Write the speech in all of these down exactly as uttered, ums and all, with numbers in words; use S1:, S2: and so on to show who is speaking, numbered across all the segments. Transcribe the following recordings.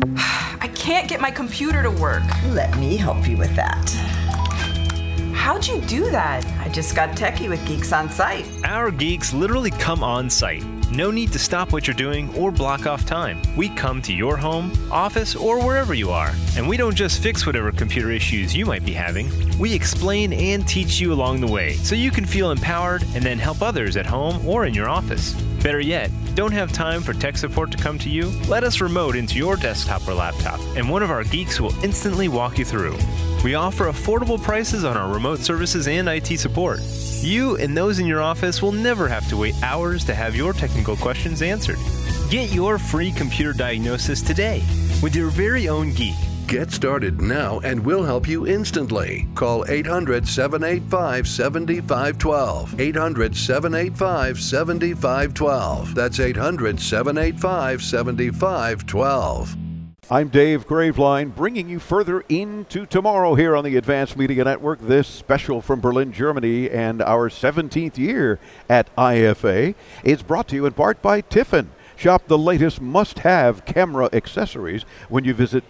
S1: I can't get my computer to work.
S2: Let me help you with that.
S1: How'd you do that?
S2: I just got techie with Geeks on Site.
S3: Our geeks literally come on site. No need to stop what you're doing or block off time. We come to your home, office, or wherever you are. And we don't just fix whatever computer issues you might be having. We explain and teach you along the way so you can feel empowered and then help others at home or in your office. Better yet, don't have time for tech support to come to you? Let us remote into your desktop or laptop, and one of our geeks will instantly walk you through. We offer affordable prices on our remote services and I T support. You and those in your office will never have to wait hours to have your technical questions answered. Get your free computer diagnosis today with your very own geek.
S4: Get started now and we'll help you instantly. Call eight hundred, seven eight five, seven five one two. eight hundred, seven eight five, seven five one two. That's eight hundred, seven eight five, seven five one two.
S5: I'm Dave Graveline, bringing you further into tomorrow here on the Advanced Media Network. This special from Berlin, Germany, and our seventeenth year at I F A is brought to you in part by Tiffen. Shop the latest must-have camera accessories when you visit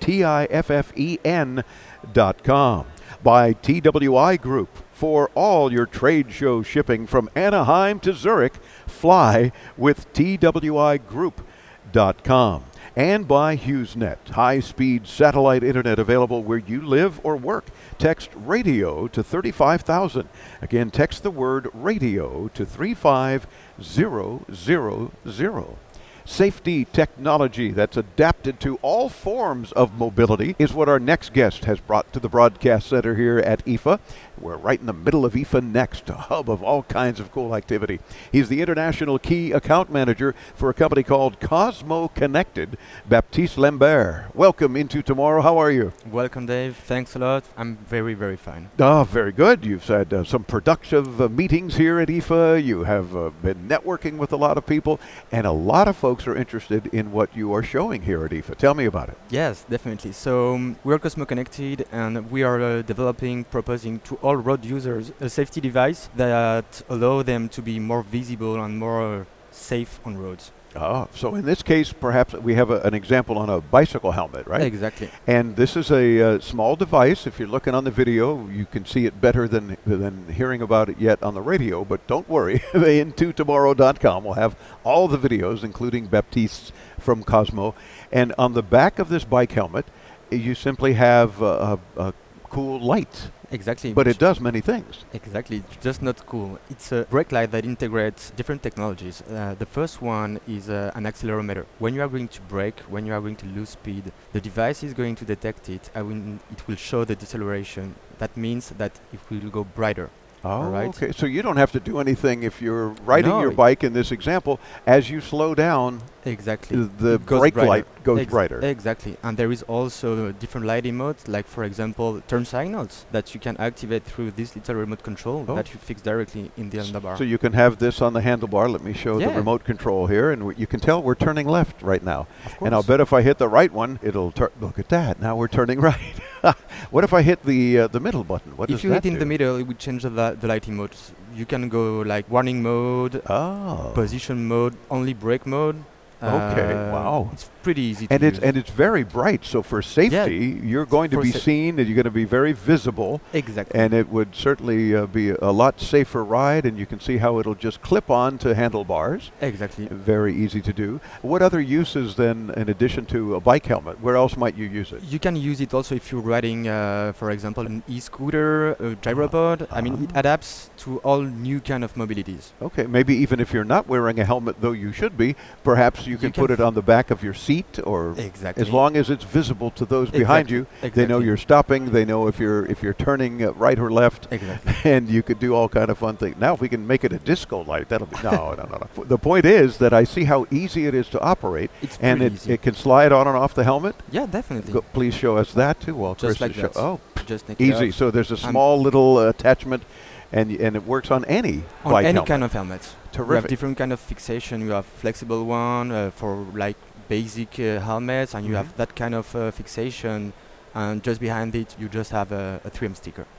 S5: tiffen dot com. By T W I Group. For all your trade show shipping from Anaheim to Zurich, fly with T W I group dot com. And by HughesNet, high-speed satellite internet available where you live or work. Text radio to thirty-five thousand. Again, text the word radio to three five zero zero zero. Safety technology that's adapted to all forms of mobility is what our next guest has brought to the broadcast center here at I F A. We're right in the middle of I F A Next, a hub of all kinds of cool activity. He's the International Key Account Manager for a company called Cosmo Connected, Baptiste Lambert. Welcome into tomorrow. How are you?
S6: Welcome, Dave. Thanks a lot. I'm very, very fine.
S5: Ah, very good. You've had uh, some productive uh, meetings here at I F A. You have uh, been networking with a lot of people, and a lot of folks are interested in what you are showing here at I F A. Tell me about it.
S6: Yes, definitely. So um, we're Cosmo Connected, and we are uh, developing, proposing to all road users a safety device that allow them to be more visible and more uh, safe on roads.
S5: Ah, so in this case, perhaps we have a, an example on a bicycle helmet, right?
S6: Exactly.
S5: And this is a uh, small device. If you're looking on the video, you can see it better than than hearing about it yet on the radio. But don't worry, into tomorrow dot com we'll have all the videos, including Baptiste's from Cosmo. And on the back of this bike helmet, you simply have uh, a, a cool light.
S6: Exactly.
S5: But it does many things.
S6: Exactly. It's just not cool. It's a brake light that integrates different technologies. Uh, the first one is uh, an accelerometer. When you are going to brake, when you are going to lose speed, the device is going to detect it and it will show the deceleration. That means that it will go brighter.
S5: Oh,
S6: right?
S5: Okay. So you don't have to do anything if you're riding
S6: no,
S5: your bike in this example. As you slow down,
S6: exactly,
S5: the brake light goes
S6: Ex
S5: brighter.
S6: Exactly. And there is also different lighting modes, like, for example, turn signals that you can activate through this little remote control
S5: oh.
S6: that you fix directly in the handlebar.
S5: So you can have this on the handlebar. Let me show
S6: yeah.
S5: the remote control here. And w you can tell we're turning left right now.
S6: Of course.
S5: And I'll bet if I hit the right one, it'll turn. Look at that. Now we're turning right. What if I hit the uh, the middle button? What
S6: if
S5: does
S6: you
S5: that
S6: hit in
S5: do?
S6: the middle, it would change the, li the lighting modes. You can go like warning mode,
S5: oh.
S6: position mode, only brake mode.
S5: Okay,
S6: uh,
S5: wow.
S6: It's pretty easy
S5: and
S6: to
S5: it's
S6: use.
S5: And it's very bright, so for safety,
S6: yeah.
S5: you're going to
S6: for
S5: be seen and you're going to be very visible.
S6: Exactly.
S5: And it would certainly uh, be a lot safer ride, and you can see how it'll just clip on to handlebars.
S6: Exactly.
S5: Very easy to do. What other uses then, in addition to a bike helmet, where else might you use it?
S6: You can use it also if you're riding, uh, for example, an e-scooter, a gyropod. Uh, I mean, it adapts to all new kind of mobilities.
S5: Okay, maybe even if you're not wearing a helmet, though you should be, perhaps you,
S6: you
S5: can,
S6: can
S5: put it on the back of your seat, or
S6: exactly.
S5: as long as it's visible to those exactly. behind you,
S6: exactly.
S5: they know you're stopping. They know if you're if you're turning uh, right or left,
S6: exactly.
S5: and you could do all kind of fun things. Now, if we can make it a disco light, that'll be no, no, no, no. The point is that I see how easy it is to operate,
S6: it's
S5: and it,
S6: easy.
S5: it can slide on and off the helmet.
S6: Yeah, definitely.
S5: Go, please show us that too. While
S6: Just
S5: Chris
S6: like
S5: is show
S6: that.
S5: oh,
S6: just
S5: easy. So there's a small little uh, attachment. And, and it works on any
S6: on
S5: bike
S6: any
S5: helmet.
S6: kind of helmets.
S5: Terrific.
S6: You have different kind of fixation. You have flexible one uh, for like basic uh, helmets, and mm-hmm. you have that kind of uh, fixation. And just behind it, you just have a, a three M sticker.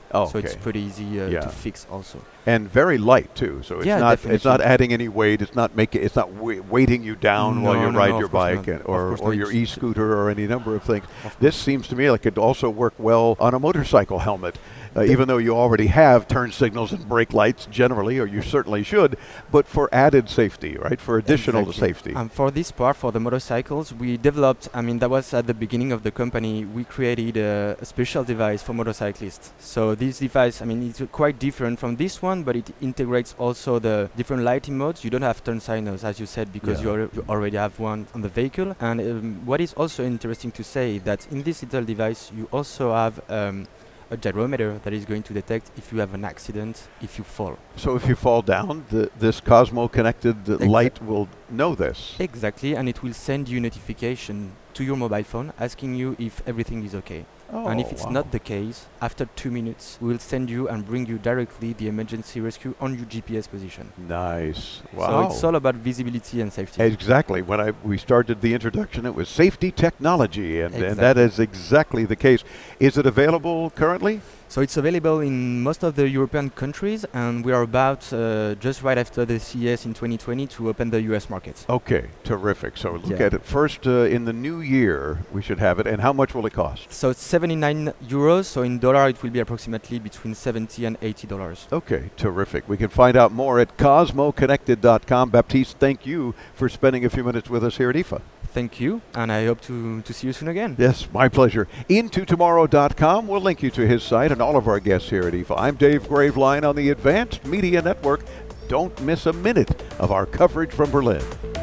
S5: Oh,
S6: so it's
S5: okay.
S6: pretty easy uh,
S5: Yeah.
S6: to fix also.
S5: And very light too, so it's
S6: Yeah,
S5: not it's
S6: definitely.
S5: not adding any weight. It's not making it's not wa- weighting you down while
S6: No,
S5: you
S6: no,
S5: ride
S6: no,
S5: your
S6: of course
S5: bike
S6: not.
S5: and,
S6: Of
S5: or
S6: course
S5: or
S6: not.
S5: your
S6: It's-
S5: e-scooter or any number of things.
S6: Of
S5: This seems to me like it'd also work well on a motorcycle helmet, uh, even though you already have turn signals and brake lights generally, or you certainly should. But for added safety, right? For additional
S6: Exactly.
S5: safety.
S6: And for this part, for the motorcycles, we developed, I mean, that was at the beginning of the company, we created a, a special device for motorcyclists. So this device, I mean, it's uh, quite different from this one, but it integrates also the different lighting modes. You don't have turn signals, as you said, because
S5: Yeah.
S6: you, al- you already have one on the vehicle. And um, what is also interesting to say that in this little device, you also have um, a gyrometer that is going to detect if you have an accident, if you fall.
S5: So if you fall down, the, this Cosmo connected uh,
S6: Exa-
S5: light will know this.
S6: Exactly, and it will send you notification to your mobile phone asking you if everything is okay.
S5: Oh,
S6: and if it's
S5: wow.
S6: not the case, after two minutes, we will send you and bring you directly the emergency rescue on your G P S position.
S5: Nice.
S6: So
S5: Wow.
S6: it's all about visibility and safety.
S5: Exactly. When I we started the introduction, it was safety technology, and, and that
S6: Exactly.
S5: is exactly the case. Is it available currently?
S6: So it's available in most of the European countries, and we are about uh, just right after the C E S in twenty twenty to open the U S market.
S5: Okay, terrific. So look
S6: Yeah.
S5: at it first uh, in the new year. We should have it. And how much will it cost?
S6: So it's seventy-nine euros. So in dollar, it will be approximately between seventy and eighty dollars.
S5: Okay, terrific. We can find out more at cosmo connected dot com. Baptiste, thank you for spending a few minutes with us here at I F A.
S6: Thank you, and I hope to, to see you soon again.
S5: Yes, my pleasure. into tomorrow dot com. We'll link you to his site and all of our guests here at I F A. I'm Dave Graveline on the Advanced Media Network. Don't miss a minute of our coverage from Berlin.